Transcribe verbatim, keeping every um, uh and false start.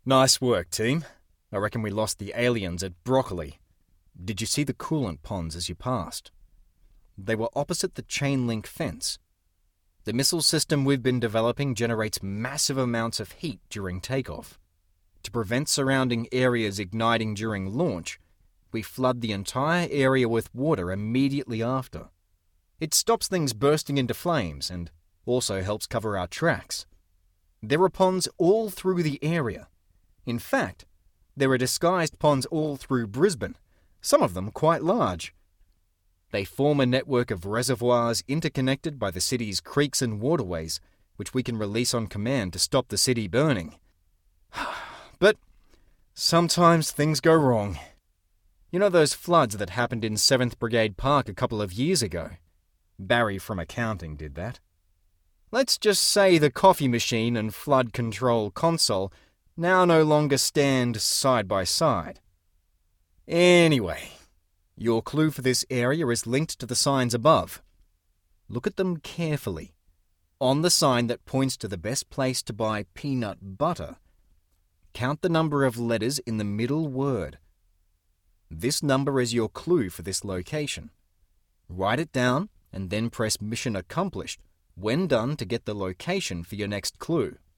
Nice work, team. I reckon we lost the aliens at Broccoli. Did you see the coolant ponds as you passed? They were opposite the chain link fence. The missile system we've been developing generates massive amounts of heat during takeoff. To prevent surrounding areas igniting during launch, we flood the entire area with water immediately after. It stops things bursting into flames and also helps cover our tracks. There are ponds all through the area. In fact, there are disguised ponds all through Brisbane, some of them quite large. They form a network of reservoirs interconnected by the city's creeks and waterways, which we can release on command to stop the city burning. But sometimes things go wrong. You know those floods that happened in seventh Brigade Park a couple of years ago? Barry from accounting did that. Let's just say the coffee machine and flood control console now no longer stand side by side. Anyway, your clue for this area is linked to the signs above. Look at them carefully. On the sign that points to the best place to buy peanut butter, count the number of letters in the middle word. This number is your clue for this location. Write it down and then press Mission Accomplished when done to get the location for your next clue.